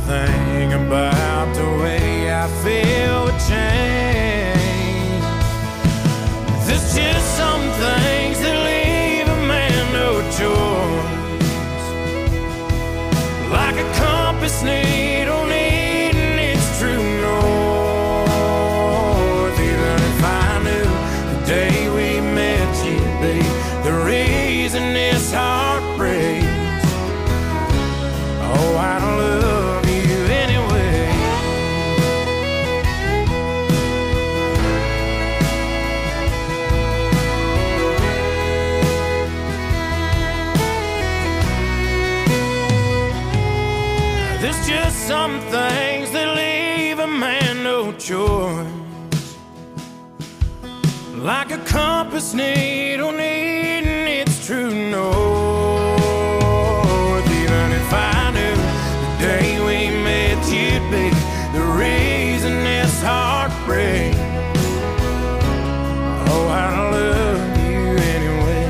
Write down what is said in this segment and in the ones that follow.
thing about the way I feel would change. There's just some things that leave a man no choice, like a compass needle needing its true north. Even if I knew the day we met you'd be the reason this heart breaks, oh, I don't love you anyway. There's just some things that leave a man no choice, like a compass needle needing its true north. Even if I knew the day we met you'd be the reason this heart breaks, oh, I don't love you anyway.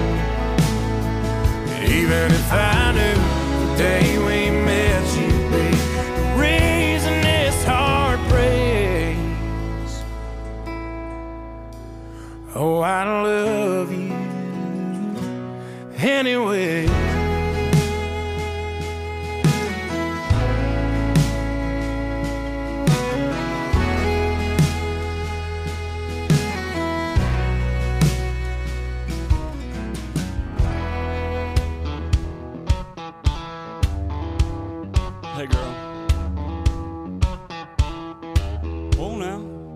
Even if I knew the day we met you'd be the reason this heart breaks, oh, I don't love you anyway. Hey girl. Oh now.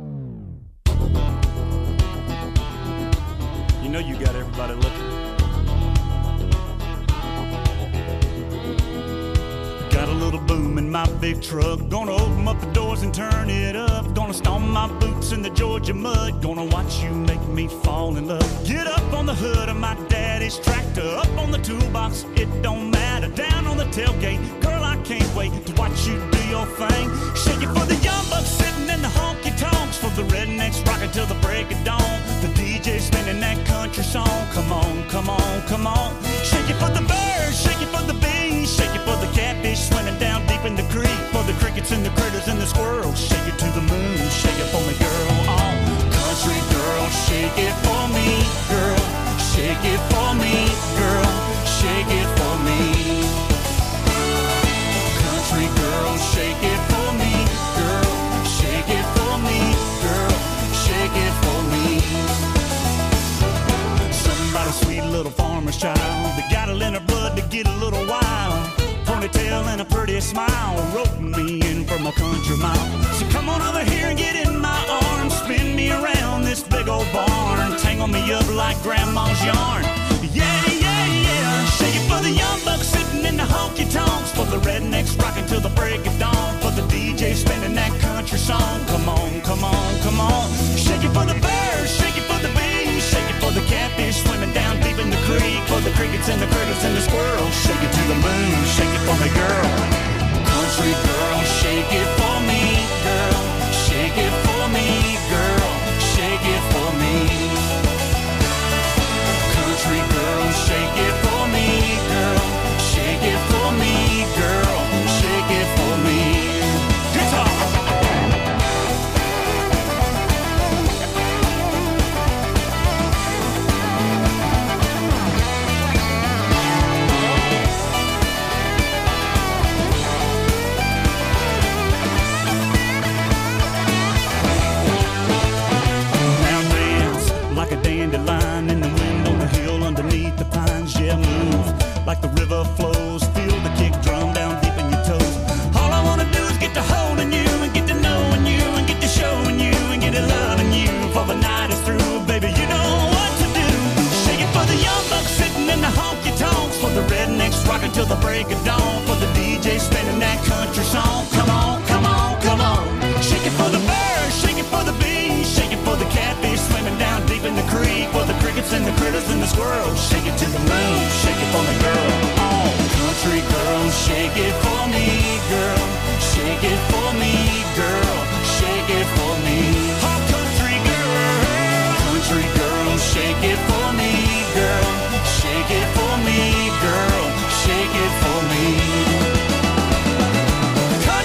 You know you got everybody looking. Got a little boom in my big truck. Gonna open up the doors and turn it up. Gonna stomp my boots in the Georgia mud. Gonna watch you make me fall in love. Get up on the hood of my daddy's tractor. Up on the toolbox, it don't matter. Down on the tailgate, girl, I can't wait to watch you do your thing. Shake it for the young bucks sitting in the honky tonks, for the rednecks rocking till the break of dawn. The DJ spinning that country song. Come on, come on, come on. Shake it for the birds, shake it for the bees, shake it for the catfish swimming down deep in the creek, for the crickets and the critters and the squirrels. Shake it to the moon, shake it for me, girl. Oh, country girl, shake it for me, girl. Shake it for me, girl. Shake it for me. Country girl, shake it for me, girl. Shake it for me, girl. Shake it for me. Somebody's sweet little farmer's child, they got it in her blood to get a little wild. Ponytail and a pretty smile, roping me in from a country mile. So come on over here and get in my arms, spin me around this big old barn, tangle me up like grandma's yarn. Yeah, yeah, yeah. Shake it for the young bucks sitting in the honky tonks, for the rednecks rocking till the break of dawn, for the DJ spinning that country song. Come on, come on, come on. Shake it for the birds, shake it for the bees, shake it for the catfish swimming down deep in the creek, for the crickets and the critters and the squirrels. Shake it to the moon, shake it for me, girl. Country girl, shake it for me, girl. Shake it for me, girl. Shake it for me. Country girl, shake it for me, girl. Shake it for me, girl. Shake it for me. Guitar. Like a dandelion in the wind on the hill underneath the pines. Yeah, move like the river flows. Feel the kick drum down deep in your toes. All I wanna do is get to holding you and get to knowing you and get to showing you and get to loving you. For the night is through, baby, you know what to do. Shake it for the young bucks sitting in the honky tonks, for the rednecks rocking till the break of dawn, for the DJ spinning that country song. Come on, come on, come on. Shake it for the birds, shake it for the bees, shake it for the catfish swimming down deep in the creek, for the crickets and the critters and the squirrels. Shake it to the moon, shake it for me, girl. Oh, country girl, shake it for me, girl. Shake it for me, girl. Shake it for me. Oh, country girl. Country girl, shake it for me, girl. Shake it for me, girl. Shake it for me.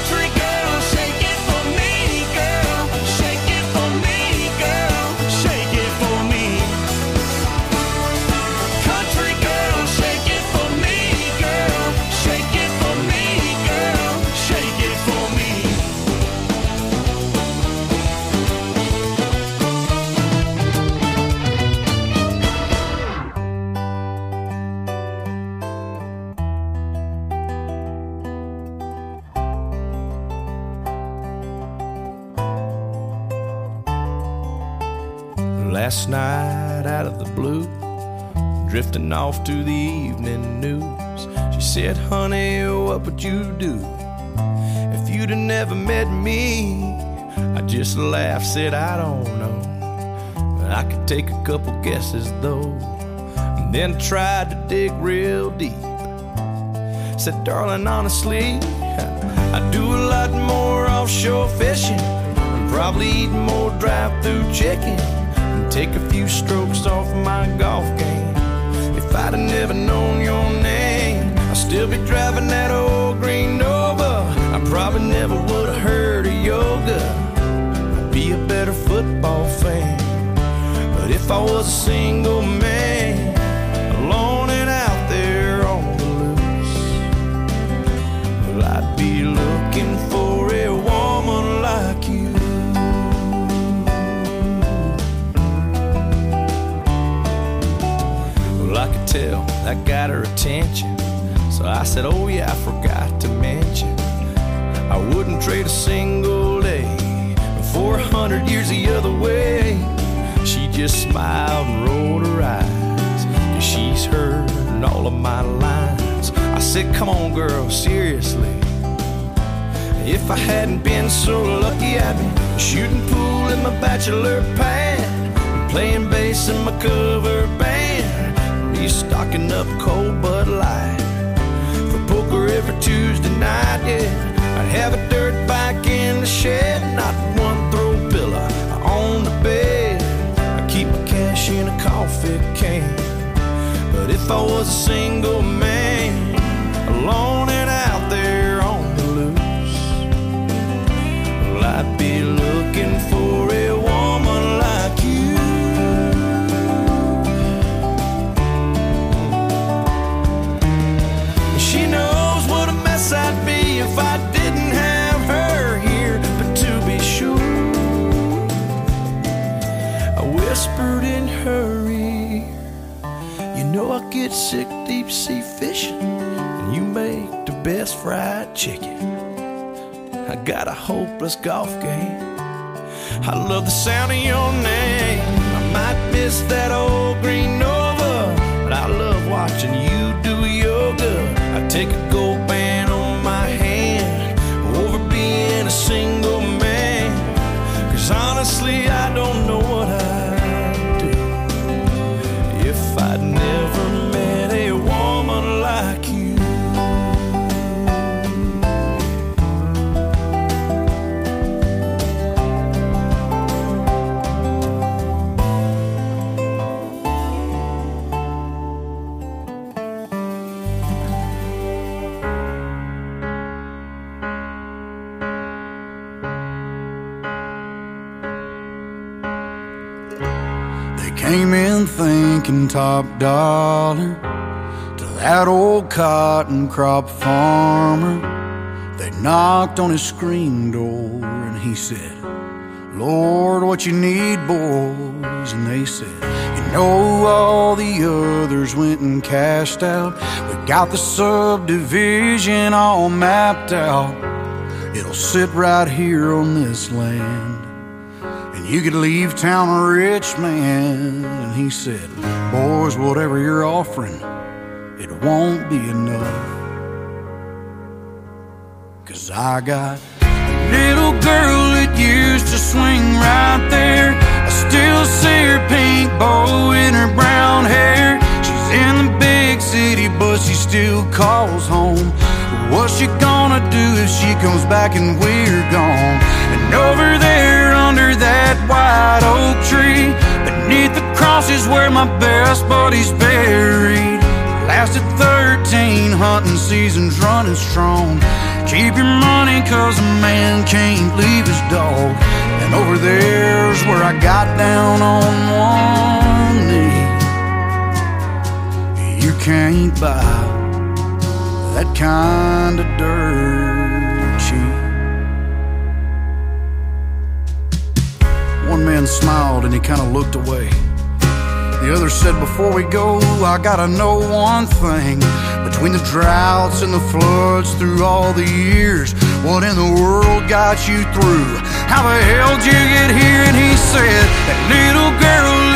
Last night out of the blue, drifting off to the evening news, she said, honey, what would you do if you'd have never met me? I just laughed, said, I don't know, but I could take a couple guesses though. And then tried to dig real deep. Said, darling, honestly, I do a lot more offshore fishing, probably eat more drive-through chicken, and take a few strokes off my golf game. If I'd have never known your name, I'd still be driving that old green Nova. I probably never would have heard of yoga. I'd be a better football fan. But if I was a single man, alone and out there on the loose, well, I'd be looking for a woman like you. Well, I could tell that got her attention, so I said, oh yeah, I forgot to mention, I wouldn't trade a single day for 100 years the other way. She just smiled and rolled her eyes, 'cause she's heard all of my lines. I said, come on girl, seriously, if I hadn't been so lucky, I'd be shooting pool in my bachelor pad, playing bass in my cover band, be stocking up cold Bud Light for poker every Tuesday night, yeah. I'd have a dirt bike in the shed, not one throw pillow on the bed. I keep my cash in a coffee can. But if I was a single man, alone and out there on the loose, well, I'd be looking for a woman like you. She knows what a mess I'd be if I didn't have her here. But to be sure, I whispered in her ear, you know I get sick deep sea fishing, and you make the best fried chicken. I got a hopeless golf game, I love the sound of your name. I might miss that old green Nova, but I love watching you do yoga. I take a gold band on my hand over being a single man, 'cause honestly I don't know what I'd do if I'd never met a woman like you. Came in thinking top dollar to that old cotton crop farmer. They knocked on his screen door and he said, Lord, what you need, boys? And they said, you know, all the others went and cashed out. We got the subdivision all mapped out. It'll sit right here on this land, and you could leave town a rich man. And he said, boys, whatever you're offering, it won't be enough, 'cause I got a little girl that used to swing right there. I still see her pink bow in her brown hair. She's in the big city, but she still calls home. What's she gonna do if she comes back and we're gone? And over there under that white oak tree, beneath the cross is where my best buddy's buried. Lasted 13 hunting seasons running strong. Keep your money 'cause a man can't leave his dog. And over there's where I got down on one knee. You can't buy that kind of dirt cheap. One man smiled and he kind of looked away. The other said, before we go, I gotta know one thing. Between the droughts and the floods through all the years, what in the world got you through? How the hell did you get here? And he said, that little girl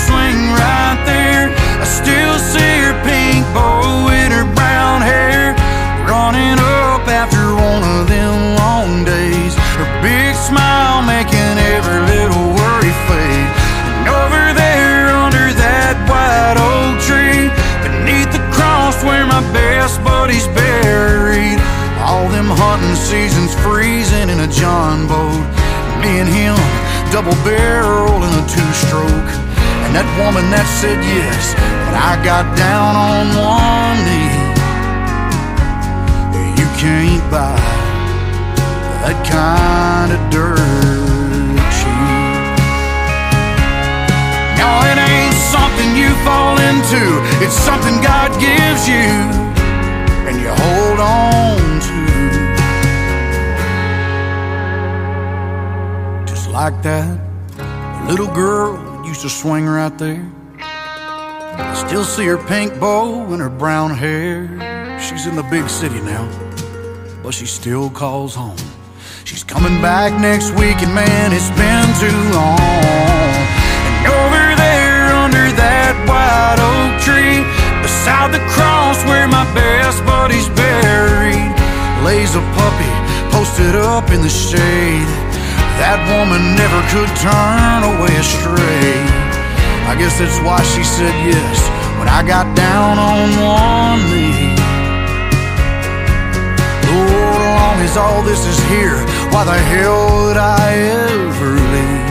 swing right there. I still see her pink bow in her brown hair, running up after one of them long days. Her big smile making every little worry fade. And over there under that white oak tree, beneath the cross where my best buddy's buried, all them hunting seasons freezing in a John boat. Me and him, double barrel in a two-stroke. And that woman that said yes when I got down on one knee. You can't buy that kind of dirt cheap. No, it ain't something you fall into. It's something God gives you and you hold on to. Just like that little girl used to swing right there. I still see her pink bow and her brown hair. She's in the big city now, but she still calls home. She's coming back next week, and man, it's been too long. And over there under that white oak tree, beside the cross where my best buddy's buried, lays a puppy posted up in the shade. That woman never could turn away astray. I guess that's why she said yes when I got down on one knee. Lord, as long as all this is here, why the hell would I ever leave?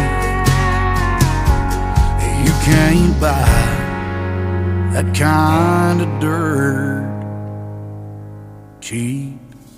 You can't buy that kind of dirt cheap.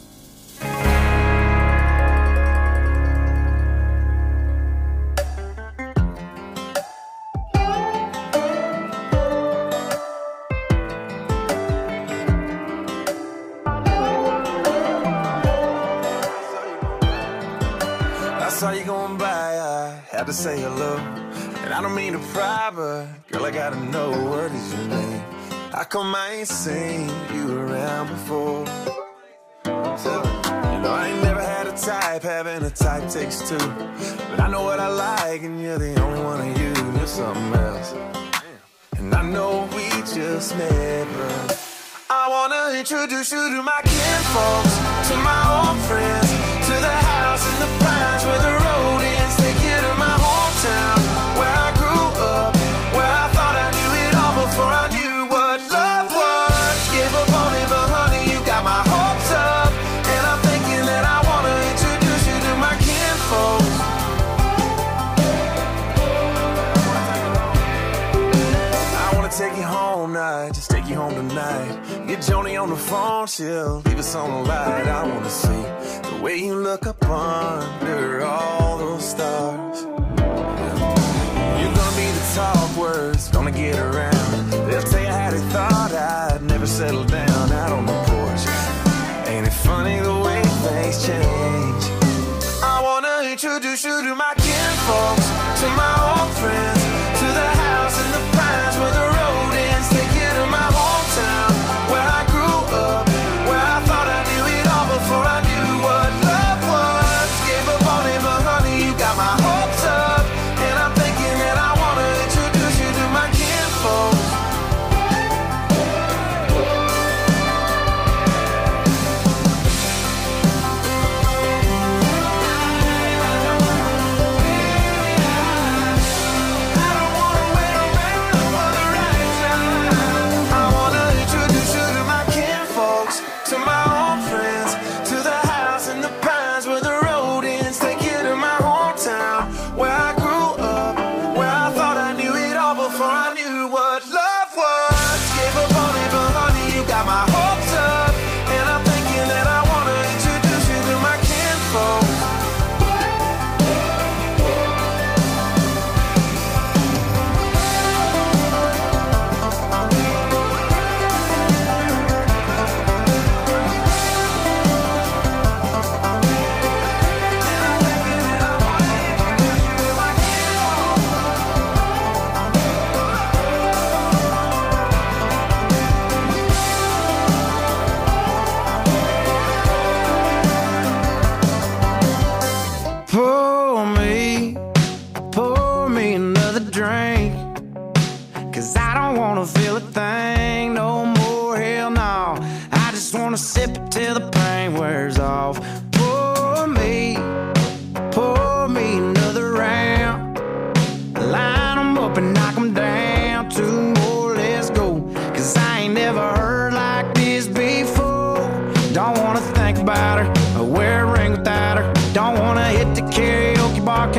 Saw you going by, I had to say hello. And I don't mean to pry, but girl, I gotta know, what is your name? How come I ain't seen you around before? So, you know, I ain't never had a type, having a type takes two. But I know what I like, and you're the only one of you. You're something else. And I know we just met, but I wanna introduce you to my kinfolks, to my old friends, to the house in the pines where the road ends. Take you to my hometown, where I grew up, where I thought I knew it all before I knew what love was. Gave up on it, but honey, you got my hopes up. And I'm thinking that I wanna introduce you to my kinfolks. I wanna take you home tonight, just take you home tonight. Get Joni on the phone, she'll leave us on the light. I wanna see the way you look up under all those stars. You're gonna be the talk words, gonna get around. They'll tell you how they thought I'd never settle down out on the porch. Ain't it funny the way things change? I wanna introduce you to my kinfolks, to my old friends, to the house in the pines where the road ends. Take you to my hometown, where I grew up, where I thought I knew it all before I knew what love was. Gave up on it, but honey, you got my hopes up. And I'm thinking that I wanna introduce you to my kinfolks.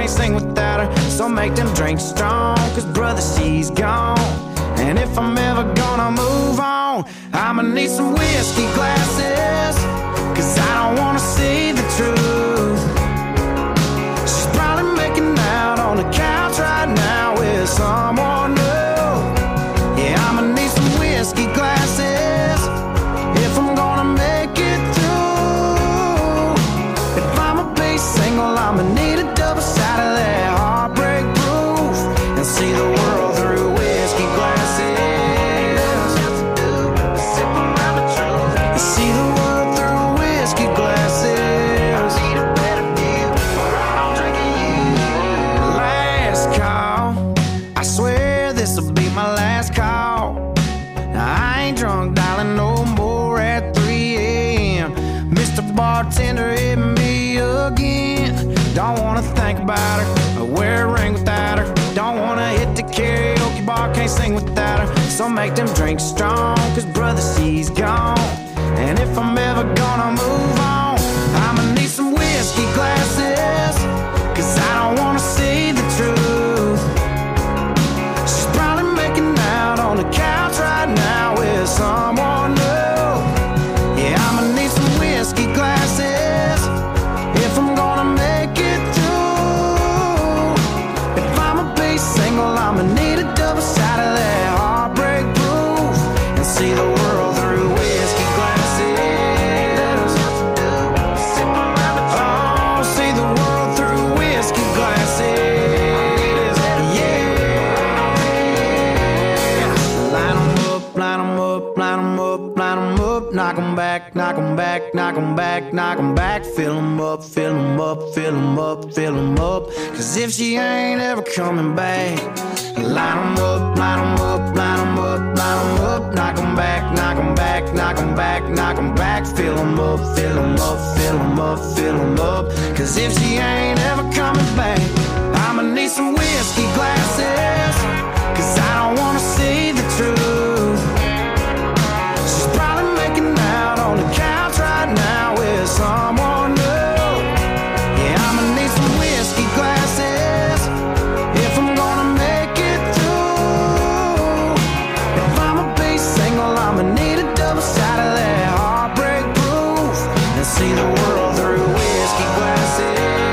can't sing without her. So make them drinks strong, cause brother, she's gone. And if I'm ever gonna move on, I'ma need some whiskey glasses, cause I don't wanna see the truth. She's probably making out on the couch right now with someone new. Yeah, I'ma need some whiskey glasses if I'm gonna make it through. If I'ma be single, I'ma need a double side of that heartbreak proof, and see the world through whiskey glasses. See the world through whiskey glasses. I need a better view. I'm drinking you. Last call, I swear this'll be my last call. Now I ain't drunk, darling, no more at 3 a.m. Mr. Bartender hit me again. Don't wanna think about her or wear a ring without her. Don't wanna hit the karaoke bar, can't sing without her. So make them drinks strong, cause brother, she's gone. And if I'm ever gonna move on, I'ma need some whiskey glasses, cause I don't wanna see the truth. She's probably making out on the couch right now with someone new. Yeah, I'ma need some whiskey glasses if I'm gonna make it through. If I'ma be single, I'ma need a double side of that heartbreak proof, and see the world through whiskey glasses. Oh, see the world through whiskey glasses. Yeah. Line 'em up, line 'em up, line 'em up, line 'em up. Knock 'em back, knock 'em back, knock 'em back, knock 'em back. Fill 'em up, fill 'em up, fill 'em up, fill 'em up. Cause if she ain't ever coming back, line 'em up, line 'em up, line 'em up, line 'em up. Knock 'em back, knock 'em back, knock 'em back, knock 'em back. Fill 'em up, fill 'em up, fill 'em up, fill 'em up. Cause if she ain't ever coming back, I'ma need some whiskey glasses, cause I don't wanna see the truth. She's probably making out on the couch right now with someone new. Yeah, I'ma need some whiskey glasses if I'm gonna make it through. If I'ma be single, I'ma need a double side of that heartbreak proof, and see the world through whiskey glasses.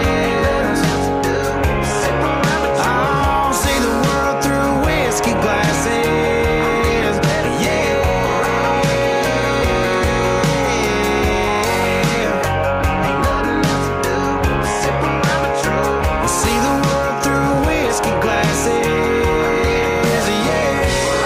Oh, see the world through whiskey glasses. Yeah. Ain't nothing else to do but sip around the truth, and see the world through whiskey glasses. Yeah.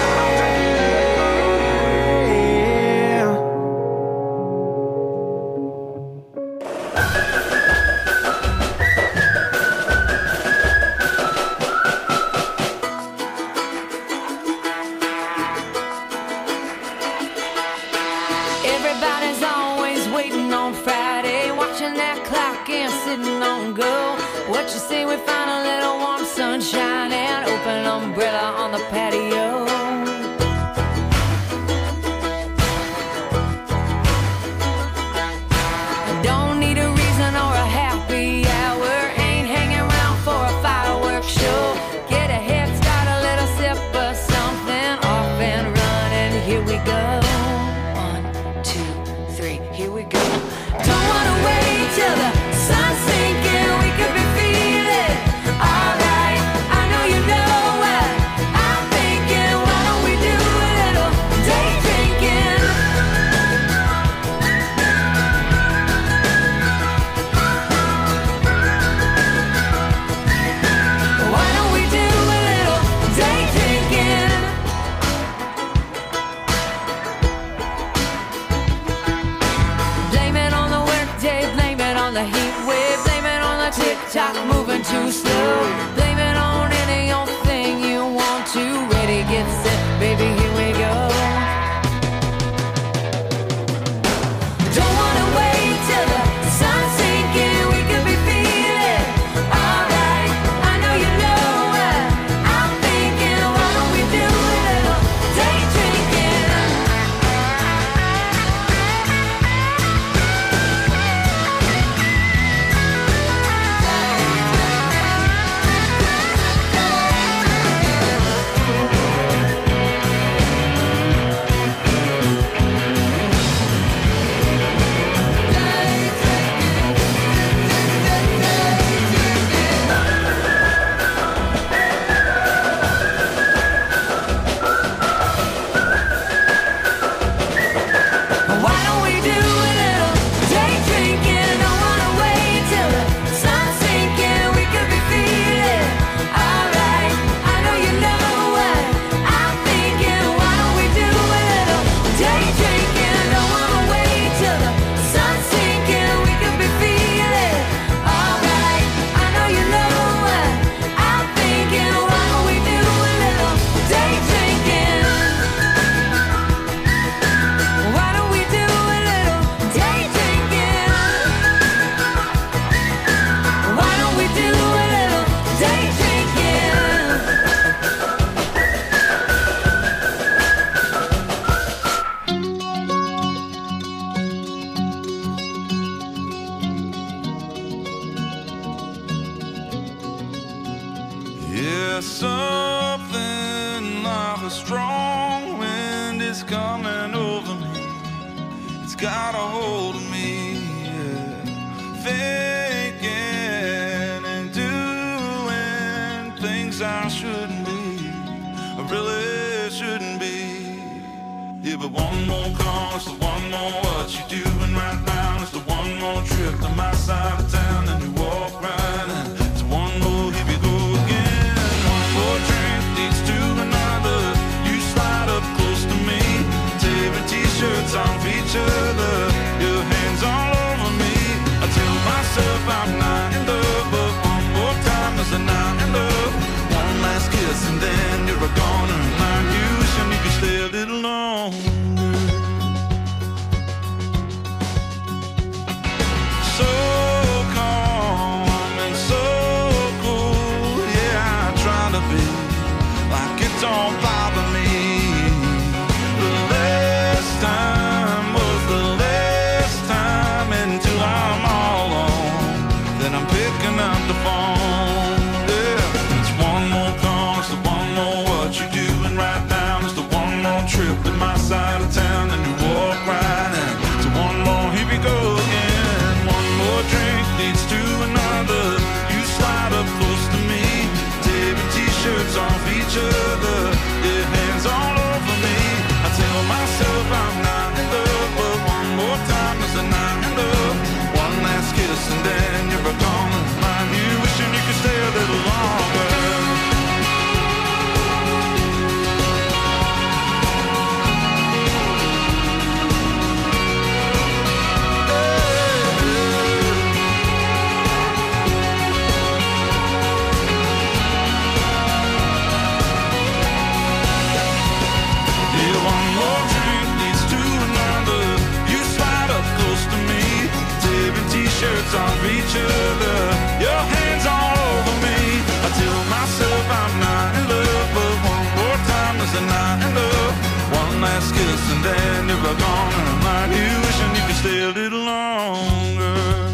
Everybody's always waiting on Friday, watching that clock and sitting on go. What you say we find a little warm sunshine and open umbrella on the patio? Don't need a reason or a happy hour, ain't hanging around for a fireworks show. Get a head start, a little sip of something, off and running, here we go. 1, 2, 3, here we go. Don't wanna wait till the sun's sinking, we could be feeling alright. I know you know what I'm thinking. Why don't we do a little day drinking? Why don't we do a little day drinking? Blame it on the workday, blame it on the heat wave, blame it on the tick-tock moving too slow. Blame it on any old thing you want to. Ready, get set, baby, here we go. Don't wanna wait till the sun's sinking, we could be feeling alright. I know you know what I'm thinking. Why don't we do a little day drinking? There's something like a strong wind is coming over me. It's got a hold of me, yeah. Thinking and doing things I shouldn't be, I really shouldn't be. Yeah, but one more call, it's the one more what you doing right now. It's the one more trip to my side of town, and you walk right in. It's one more, here we go again. One more drink leads to another. You slide up close to me, tearing t-shirts off each other, your hands all over me. I tell myself I'm not in love, but one more time is a not in love. One last kiss and then you're gone, and I'm wishing you could stay a little longer. So calm and so cool, yeah, I try to be like it don't bother me. The last time was the last time, until I'm all alone, then I'm picking up the phone. Yeah, it's one more call, it's the one more what you doing right now. It's the one more trip to my side of town, and you walk right in. It's one more, here we go again. One more drink leads to another. You slide up close to me, tearing t-shirts off each other, your hands all over me. I tell myself I'm not in love, but one more time is a not in love. One last kiss and then you're gone, and I'm you wishing you could stay a little longer. One more drink leads to another. You slide up close to me, tearing t-shirts off each other, your hands all over me. I tell myself I'm not in love, but one more time is a not in love. One last kiss and then you're gone, and I'm like you wishing you could stay a little longer.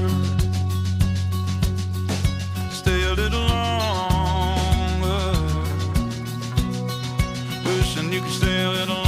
Stay a little longer. Wishing you could stay a little longer.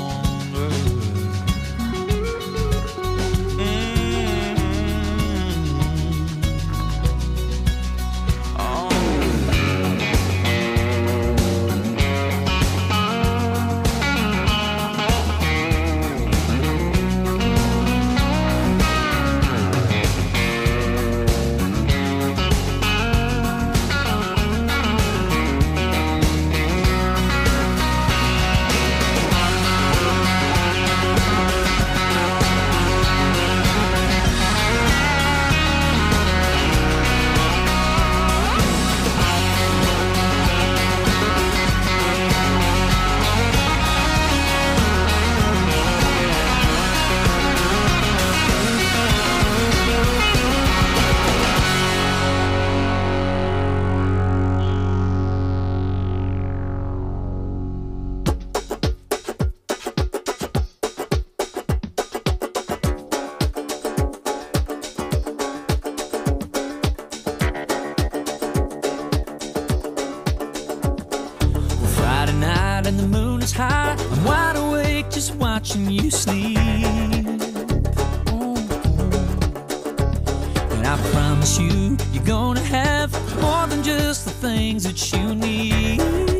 And the moon is high, I'm wide awake just watching you sleep. And I promise you, you're gonna have more than just the things that you need.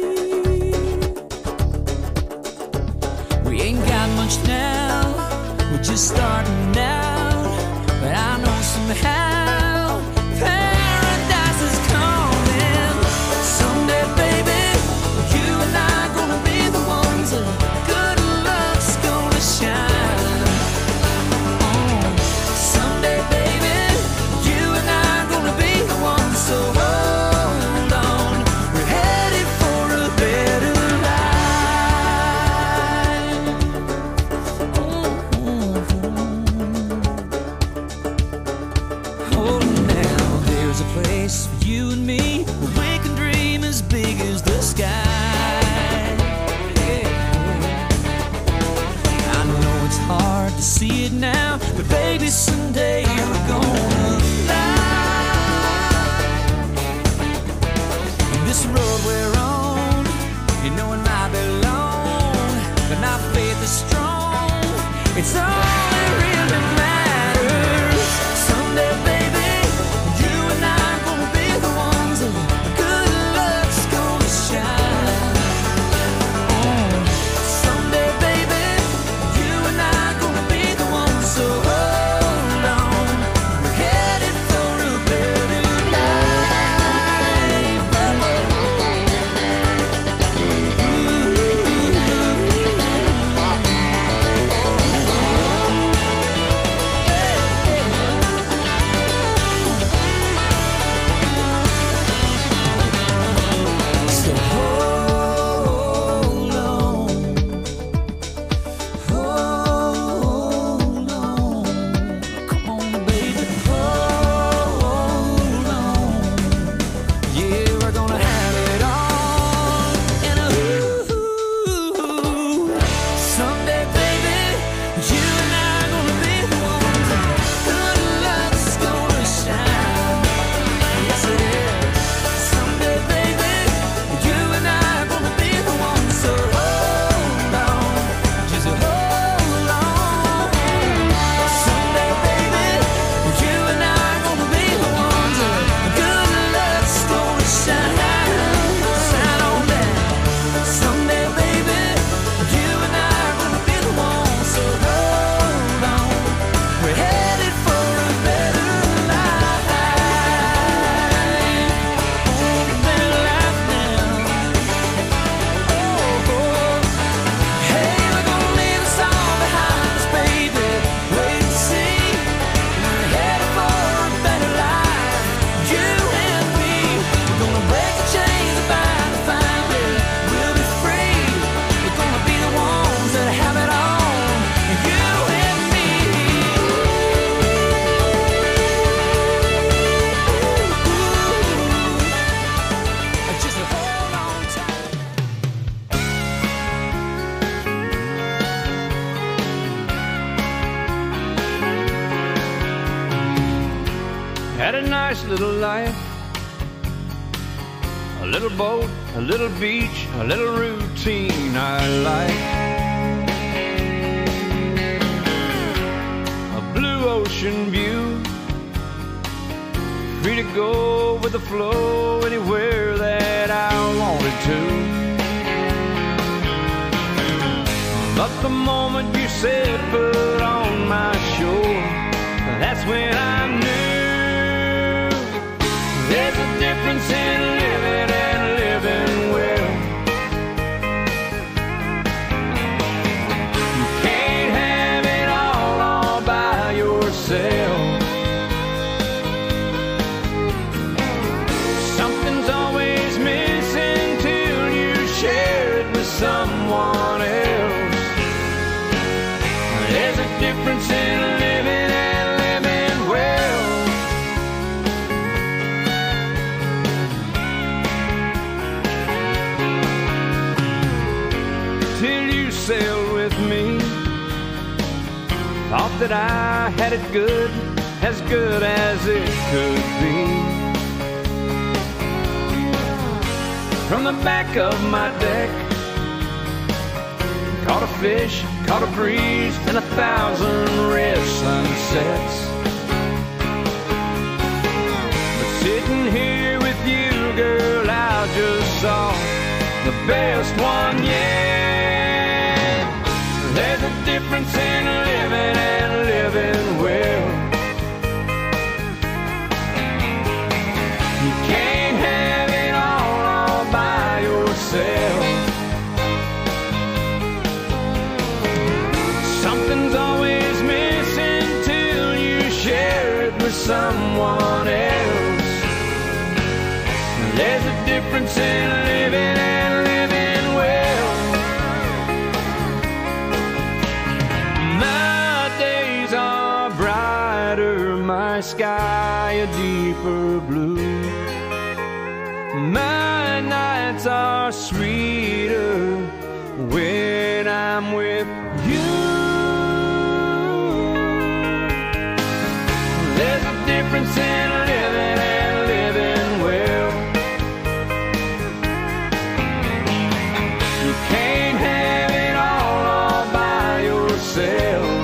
We ain't got much now, we're just starting out, but I know somehow paradise is coming someday, baby. You and I gonna be the ones that good luck's gonna shine. Someday, baby, you and I gonna be the ones. So hold on, we're headed for a better life. nice little life. A little boat, a little beach, a little routine I like. A blue ocean view, free to go with the flow anywhere that I wanted to. But the moment you said foot on my shore, that's when I knew there's a difference in living and living well. You can't have it all by yourself. Something's always missing till you share it with someone else. There's a difference in living and living well. Till you sailed with me, thought that I had it good as it could be. From the back of my deck, caught a fish, caught a breeze, and 1,000 red sunsets. But sitting here with you, girl, I just saw the best one yet. There's a difference in living and living well. You can't have it all by yourself. Something's always missing till you share it with someone else. There's a difference in living and living well. My days are brighter, my sky a deeper blue. My nights are sweeter when I'm with you. There's a difference in living and living well. You can't have it all by yourself.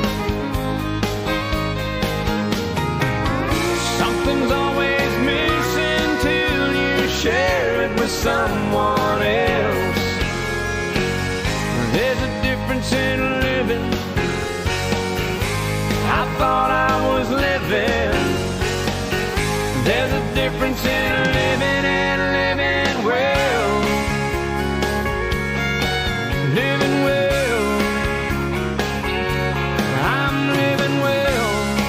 Something's always missing till you share it with someone else. There's a difference in living. I thought I was living. There's a difference in living and living well. Living well. I'm living well.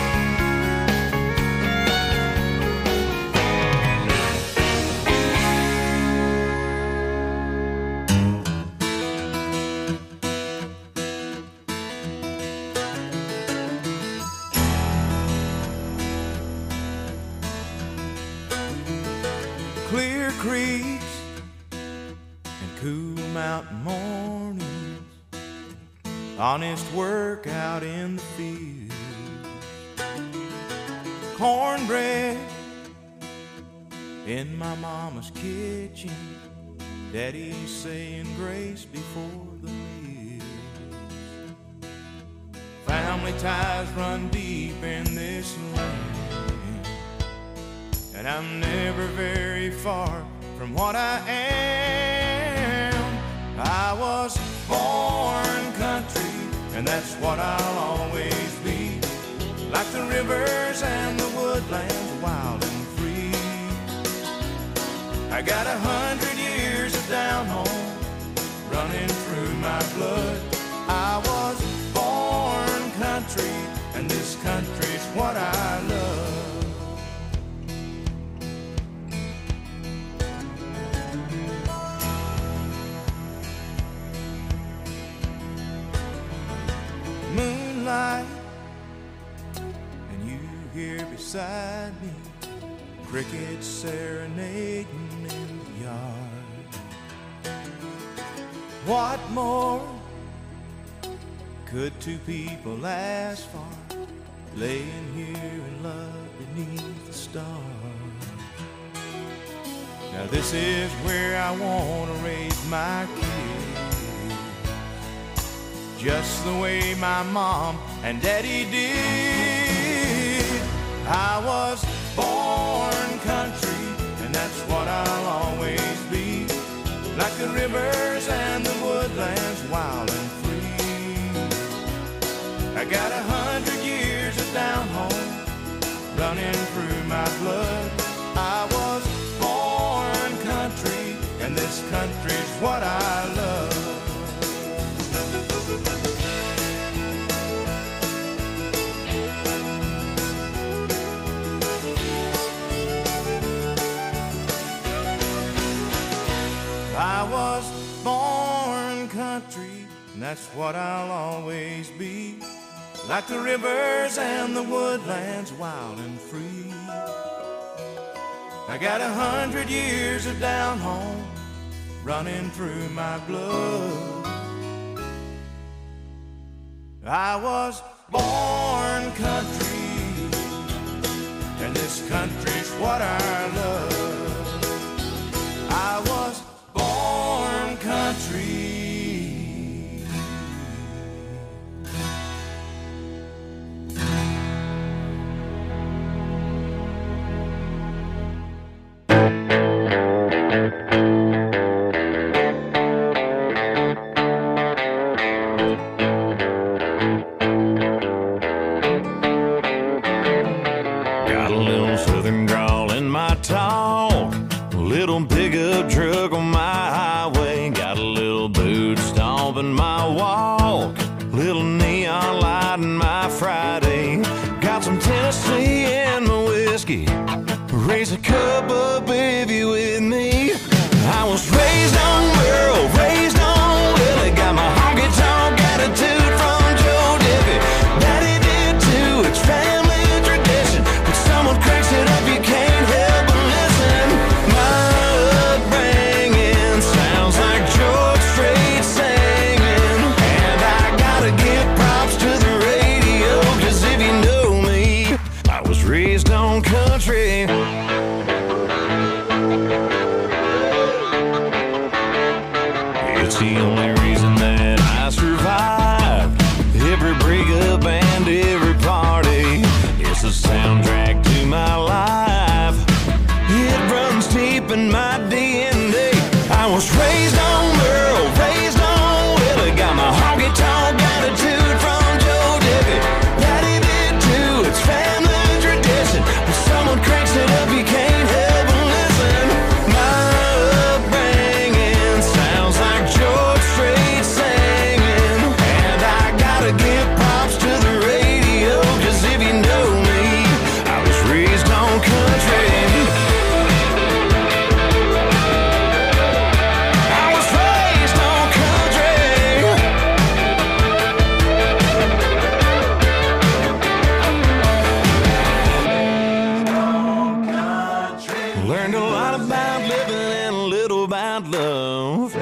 Clear creeks and cool mountain mornings, honest work out in the field, cornbread in my mama's kitchen, daddy saying grace before the meal. Family ties run deep in this land, and I'm never very far from what I am. I was born country, and that's what I'll always be. Like the rivers and the woodlands, wild and free. I got 100 years of down home running through my blood. I was born country, and this country's what I love. Moonlight, and you here beside me, crickets serenading in the yard. What more could two people ask for, laying here in love beneath the stars? Now this is where I want to raise my kids, just the way my mom and daddy did. I was born country, and that's what I'll always be, like the rivers and the woodlands, wild and free. I got 100 years of down home running through my blood. I was born country, and this country's what I love. I was born country, and that's what I'll always be, like the rivers and the woodlands, wild and free. I got 100 years of down home running through my blood. I was born country, and this country's what I love. I was born country. Got a little southern drawl in my talk, a little pickup truck on my highway, got a little boot stomp in my walk, little neon light in my Friday, got some Tennessee in my whiskey, raise a cup up if you with me. I was raised on Merle, raised on Willie, got my honky tonk attitude from Joe Diffie. Daddy did too, it's family tradition. When someone cranks it up, you can't help but listen. My upbringing sounds like George Strait singing, and I gotta give props to the radio, 'cause if you know me, I was raised on country. It's the only reason that I survived every breakup and every party. It's the soundtrack to my life. It runs deep in my DNA. I was raised on Merle, raised on Willie, got my honky tonk attitude from Joe Diffie. Daddy did too, it's family tradition. When someone cranks it up, you can't help but listen. My upbringing sounds like George Strait singing, and I gotta give props to the radio, 'cause if you know me, I was raised on country. I was raised on country. Learned a lot about living and a little about love.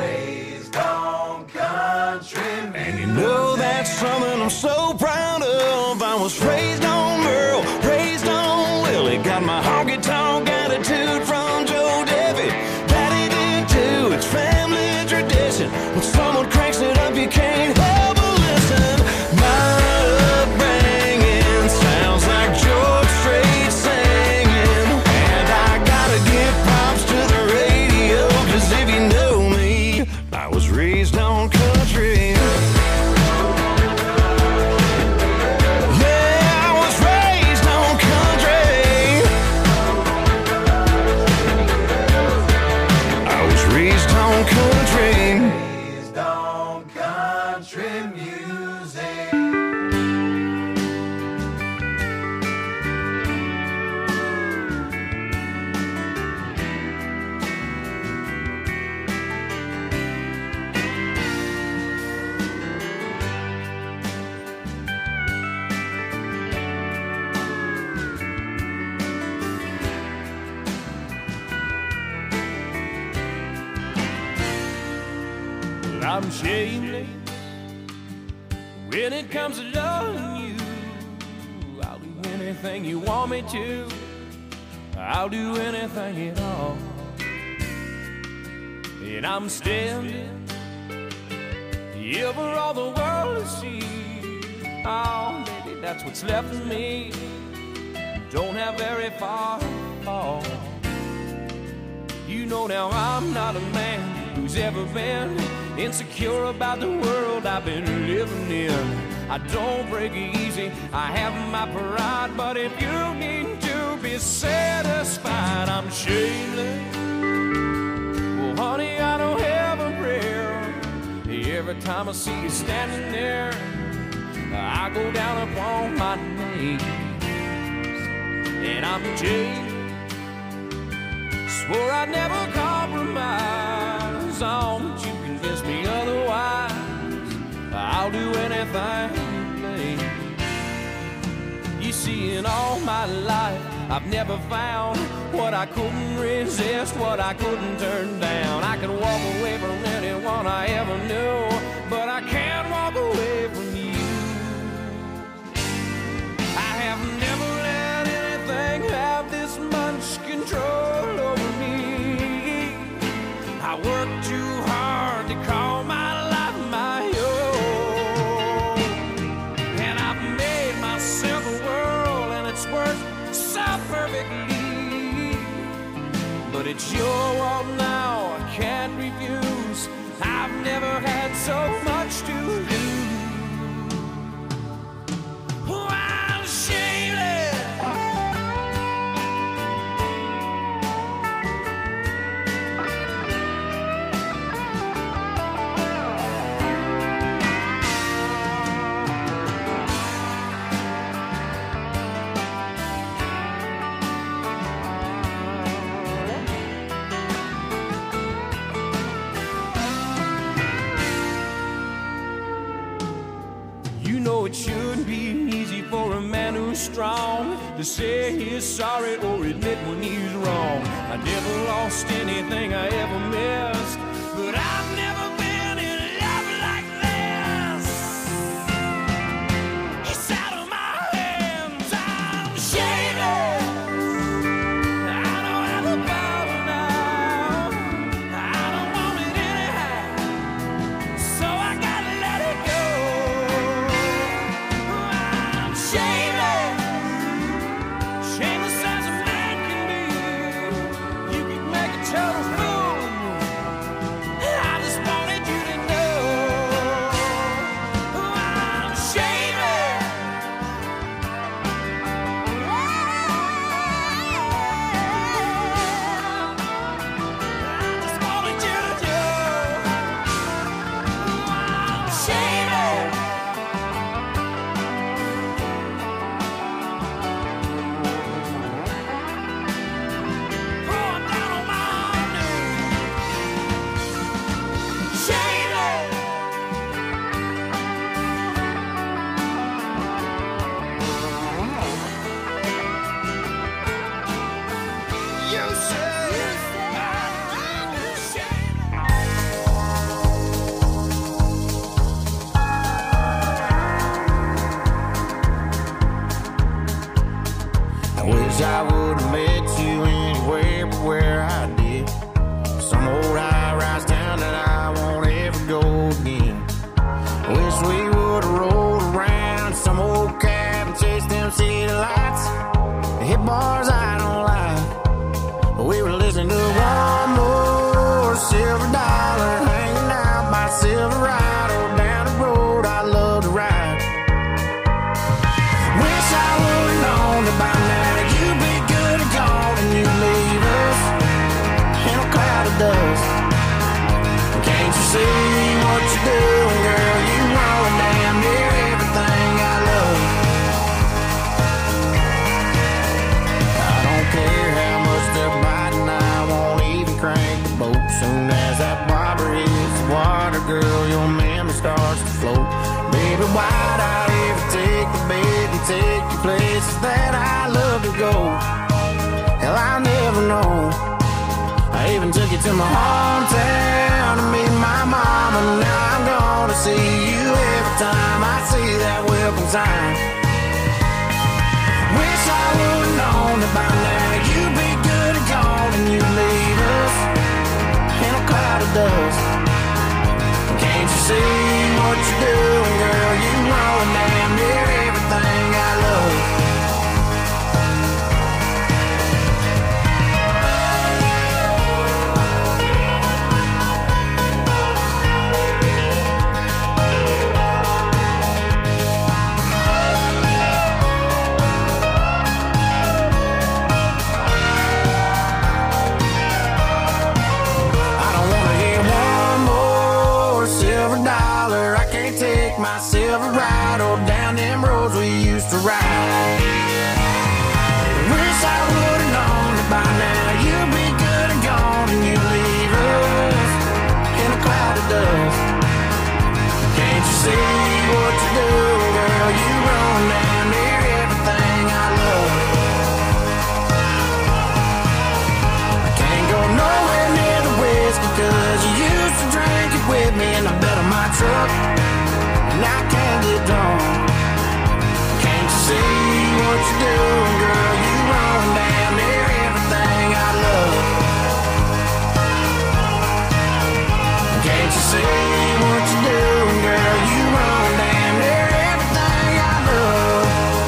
And you know that's something I'm so proud of. I was raised on Merle, raised on Willie, got my honky tonk attitude from Joe Diffie. Daddy did too, it's family tradition. When someone cranks it up, you can't help but listen. My upbringing sounds like George Strait singing, and I gotta give props to the radio, 'cause if you know me, I was raised on country. Yeah, I was raised on country. I was raised on country. Raised on country music. I'm shameless when it comes to loving you. I'll do anything you want me to. I'll do anything at all. and I'm standing here for all the world to see. Oh, baby, that's what's left of me. Don't have very far to fall. You know now I'm not a man who's ever been insecure about the world I've been living in. I don't break easy, I have my pride, but if you need to be satisfied, I'm shameless. Well, honey, I don't have a prayer. Every time I see you standing there, I go down upon my knees, and I'm jaded. Swore I'd never compromise. Oh, but you convince me otherwise. I'll do anything you please. You see, in all my life, I've never found what I couldn't resist, what I couldn't turn down. I can walk away from anyone I ever knew, but I can't walk away from you. I have never let anything have this much control over me. I work too hard to call my life my own, and I've made myself a world, and it's worked so perfectly. But it's your world now, I can't refuse. I've never had so much to lose. Oh, I'm shameless. It shouldn't be easy for a man who's strong to say he's sorry or admit when he's wrong. I never lost anything I ever missed, but I've never been in love like this. It's out of my hands, I'm shameless. I don't have the power now, I don't want it anyhow, so I gotta let it go. Shameless as a man can be. You can make a total fool of me. I just wanted you to know I'm shameless. I just wanted you to know I'm shameless. Wish I would've met you anywhere but where I did. Some old high-rise town that I won't ever go again. Wish we would've rolled around some old cab and chased them city lights. Hit bars I don't like, but we were listening to one more silver dollar, hanging out by Silverado down the road I love to ride. Wish I would've known about now. You leave us in a cloud of dust. Can't you see what you're doing, girl? You know damn near everything I love. I don't care how much they're biting, I won't even crank the boat. Soon as that bobber hits the water, girl, your memory starts to float. Baby, why'd I ever take the bait and take you places that I love to go? Hell, I'll never know. I even took you to my hometown to meet my mama. Now I'm gonna see you every time I see that welcome sign. Wish I would've known about now. You'd be good and gone, and you'd leave us in a cloud of dust. truck and I can't get drunk. Can't you see what you're doing, girl? You run damn near everything I love. Can't you see what you're doing, girl? You run damn near everything I love.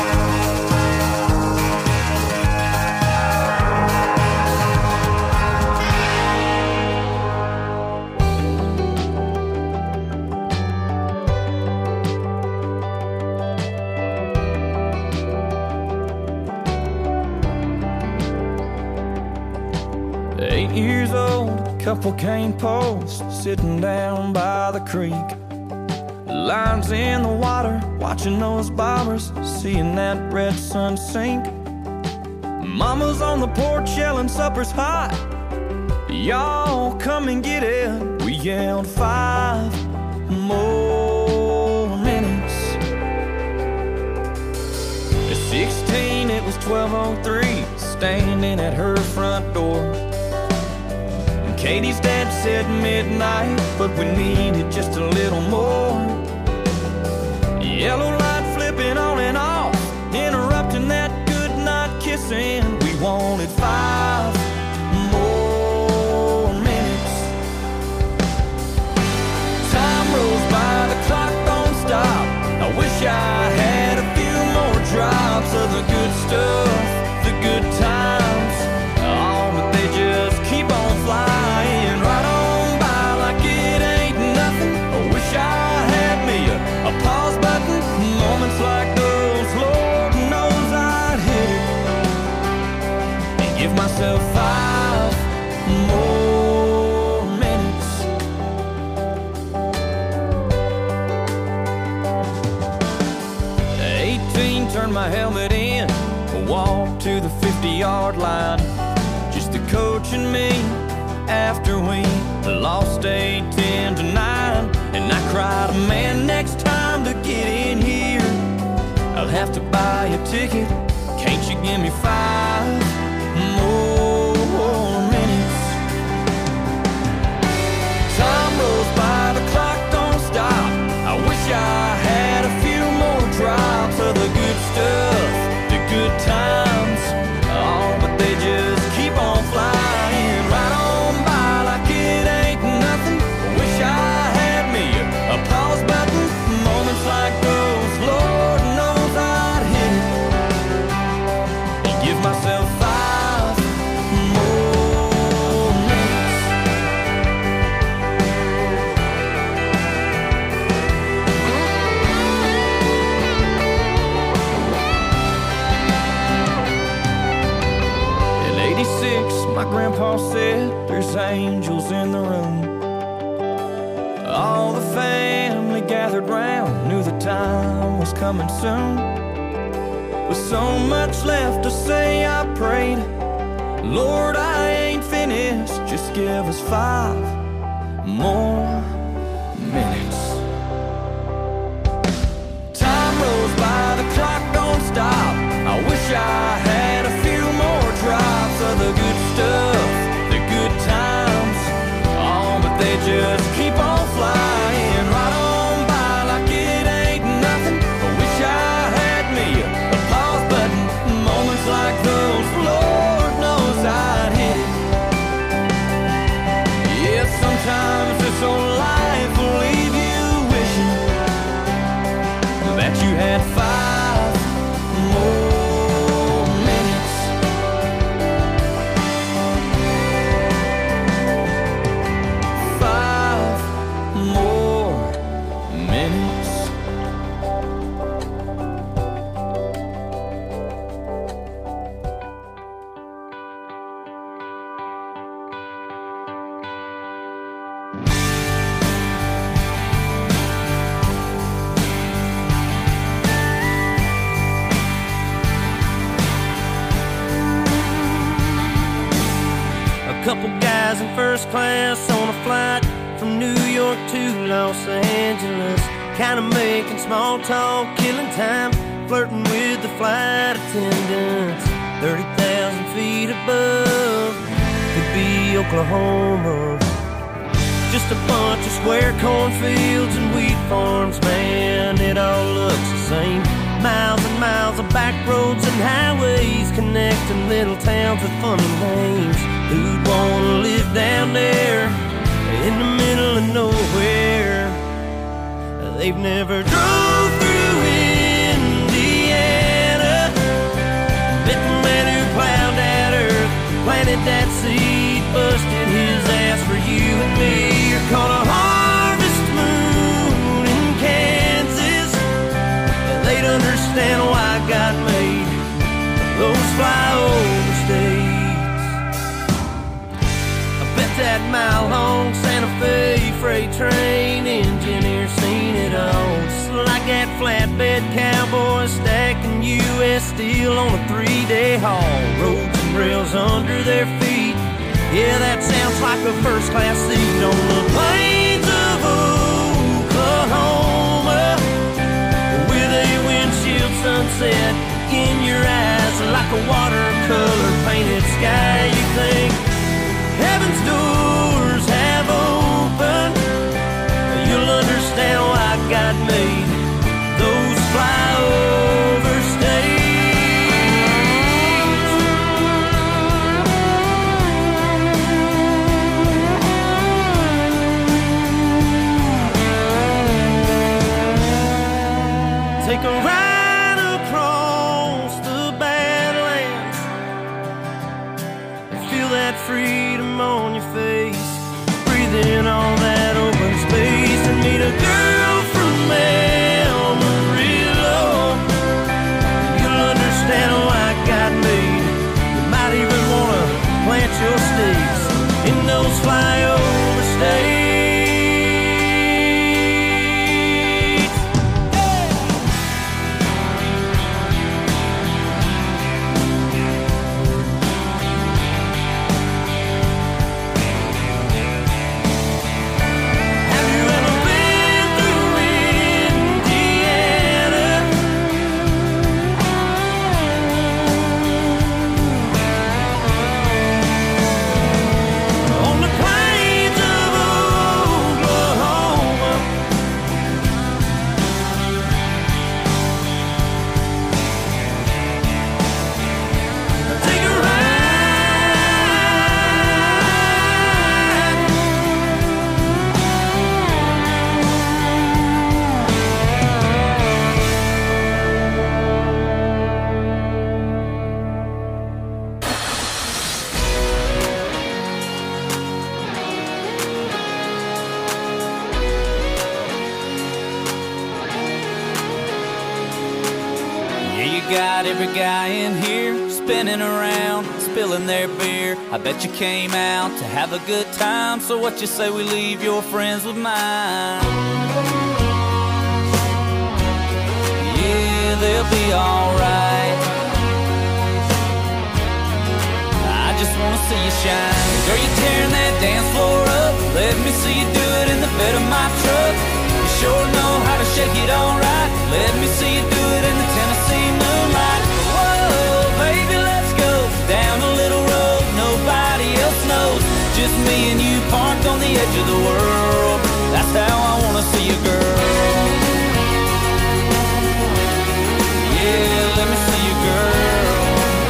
8 years old, couple cane posts sitting down by the creek. Lines in the water, watching those bobbers, seeing that red sun sink. Mama's on the porch yelling supper's hot. Y'all come and get it. We yelled 5 more minutes. At 16 it was 12:03, standing at her front door. Katie's dad said midnight, but we needed just a little more. Yellow light flipping on and off, interrupting that good night kissing. We wanted 5 more minutes. Time rolls by, the clock don't stop. I wish I had a few more drops of the good stuff, the good times. Oh, but they just keep on flying right on by like it ain't nothing. I wish I had me a pause button. Moments like those, Lord knows I'd hit it and give myself 5 more minutes. 18, turned my helmet in, walked to the 50-yard line. Just the coach and me after we lost 8-10-9. And I cried, man, next time to get in here I'll have to buy a ticket. Can't you give me 5 more minutes? Time rolls by, the clock don't stop. I wish I had a few more drops of the good stuff, the good times. Oh, but they just keep on flying right on by like it ain't nothing. Wish I had me a pause button. Moments like those, Lord knows I'd hit it and give myself 5 more minutes. In '86, my grandpa said there's angels in the room. All the family gathered round, knew the time was coming soon. With so much left to say, I prayed, Lord, I ain't finished, just give us 5 more minutes. Time rolls by, the clock don't stop. I wish I had a few more drops of the good stuff, the good times. Oh, but they just keep on flying right on by like it ain't nothing. I wish I had me a pause button. Moments like those, Lord knows I'd hit it. Yeah, sometimes this old life will leave you wishing that you had 5 more minutes. 5 more minutes. A couple guys in first class on a flight from New York to Los Angeles, kinda making small talk, killing time, flirting with the flight attendants. 30,000 feet above could be Oklahoma. just a bunch of square cornfields and wheat farms, man, it all looks the same. Miles and miles of back roads and highways connecting little towns with funny names. Who'd wanna live down there in the middle of nowhere? They've never drove through Indiana, met the man who plowed that earth, planted that seed, busted his ass for you and me. You're caught a harvest moon in Kansas. They'd understand why God made those flyover states. I bet that mile-long Santa Fe freight train engineer seen it all. Just like that flatbed cowboy stacking U.S. steel on a 3-day haul. Roads and rails under their feet. Yeah, that sounds like a first-class seat on the plains of Oklahoma, with a windshield sunset in your eyes like a watercolor painted sky. You think heaven's doors have opened, you'll understand why God made those flyover states. Take a ride across the Badlands and feel that freedom on your face. Breathe in all that open space and meet a girl from Amarillo. You'll understand why God made. You might even want to plant your stakes in those flyover states. Got every guy in here spinning around, spilling their beer. I bet you came out to have a good time, so what you say we leave your friends with mine? Yeah, they'll be alright. I just wanna see you shine. Girl, you tearing that dance floor up. Let me see you do it in the bed of my truck. You sure know how to shake it alright. Let me see you do it in the Tennessee moonlight. Whoa, baby, let's go down a little road nobody else knows. Just me and you parked on the edge of the world. That's how I wanna see you, girl. Yeah, let me see you, girl.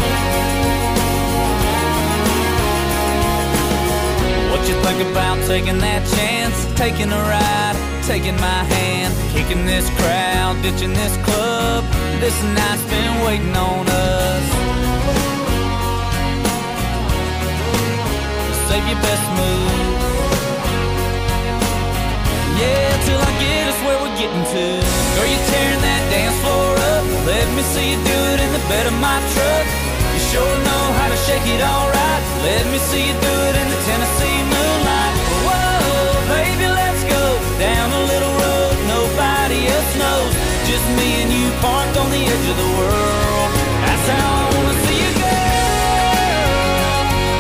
What you think about taking that chance, taking a ride, taking my hand, kicking this crowd, ditching this club? This night's been waiting on us. Save your best move. Yeah, till I get us where we're getting to. Girl, you tearing that dance floor up. Let me see you do it in the bed of my truck. You sure know how to shake it alright. Let me see you do it in the Tennessee moonlight. Whoa, baby, let's go down a little road nobody else knows. Just me and you parked on the edge of the world. That's how I wanna see you, girl.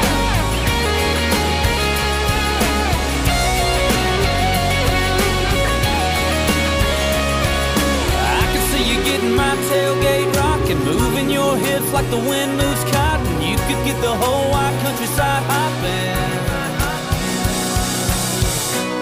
I can see you getting my tailgate rocking, moving your hips like the wind moves cotton. You could get the whole wide countryside hopping.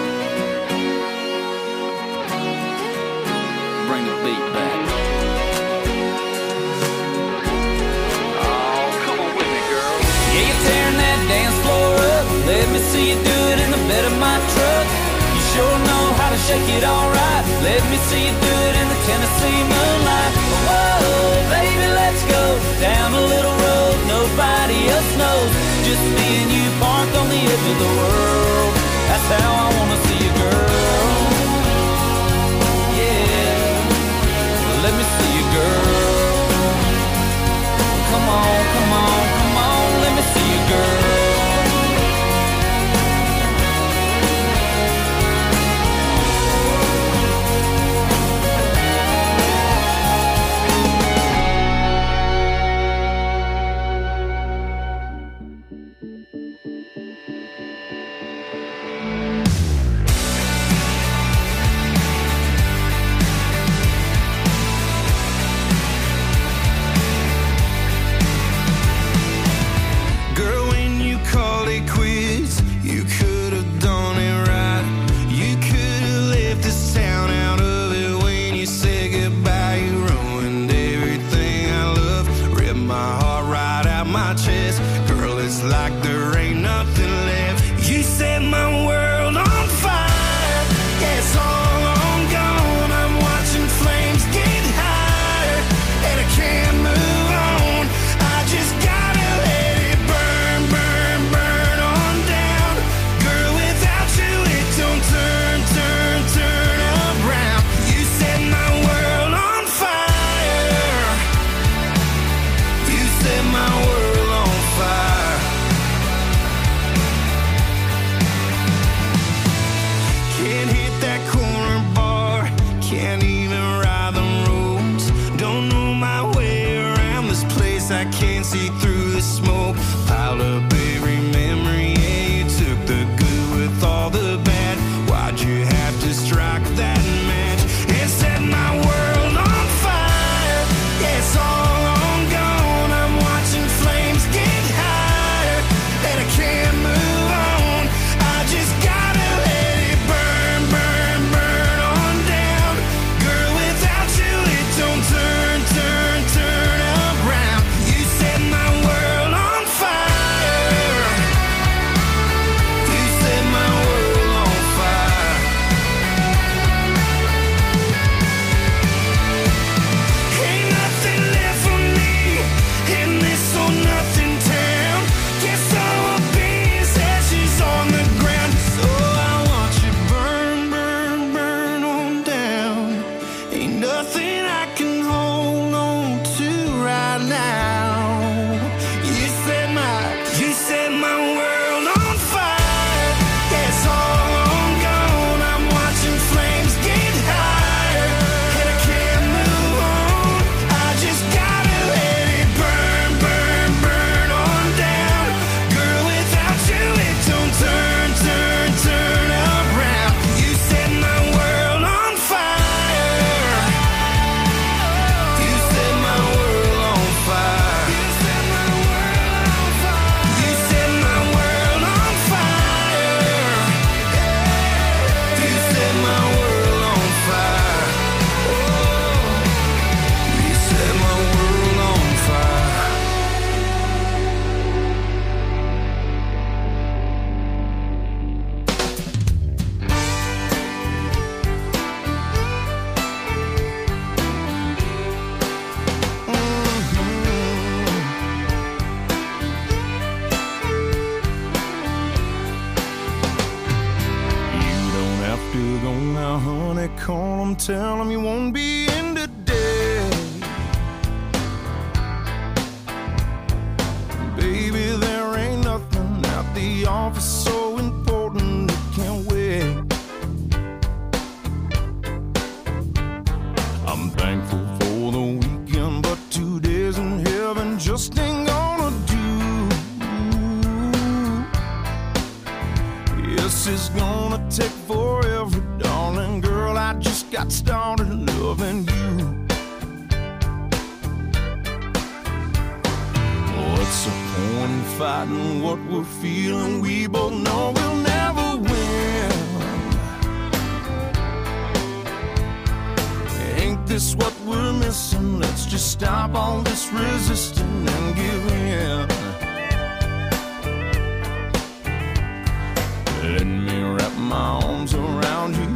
shake it all right. Let me see you do it in the Tennessee moonlight. Whoa, baby, let's go down a little road nobody else knows. Just me and you parked on the edge of the world. That's how I wanna see you, girl. Yeah, let me see you, girl. Come on, come on, come on, let me see you, girl. Tell them you won't be in today. Baby, there ain't nothing at the office so important it can't wait. I'm thankful for the weekend, but 2 days in heaven just ain't gonna do. Yes, it's gonna take forever, darling girl. I just got started loving you. What's the point in fighting what we're feeling? We both know we'll never win. Ain't this what we're missing? Let's just stop all this resisting and give in. Let